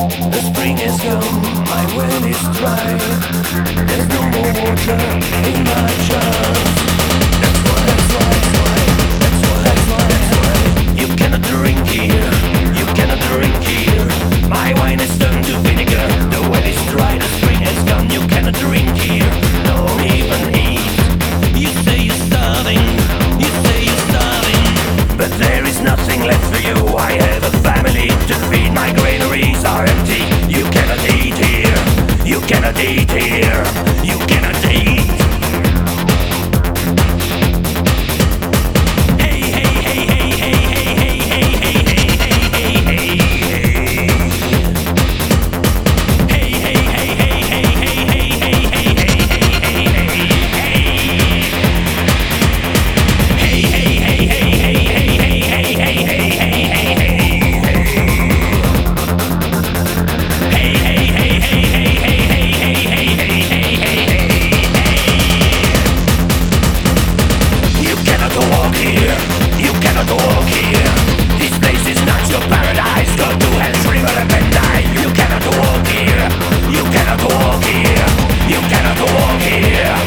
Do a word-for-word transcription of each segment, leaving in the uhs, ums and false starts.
The spring has come, my well is dry. There's no more water in my jars. That's why, that's why, that's why, that's why, that's why, that's why. You cannot drink here, you cannot drink here. My wine is turned to vinegar. The well is dry, the spring has gone. You cannot drink here, no even eat. You say you're starving, you say you're starving, but there is nothing left for you. I have a family to feed, my granaries are empty. You cannot eat here, you cannot eat here, you cannot eat. Hey, hey, hey, hey, hey, hey, hey, hey, hey, hey, hey, hey, hey, hey. Hey, hey, hey, hey, hey, hey, hey, hey, hey, hey, hey, hey, hey. Hey, hey, hey, hey, hey, hey, hey, hey, hey, hey, hey, hey. You cannot walk here. This place is not your paradise. Go to hell, shrivel up and die. You cannot walk here. You cannot walk here. You cannot walk here.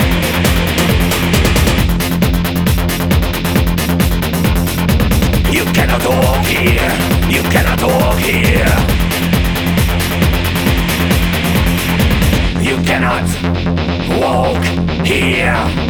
You cannot walk here. You cannot walk here. You cannot walk here.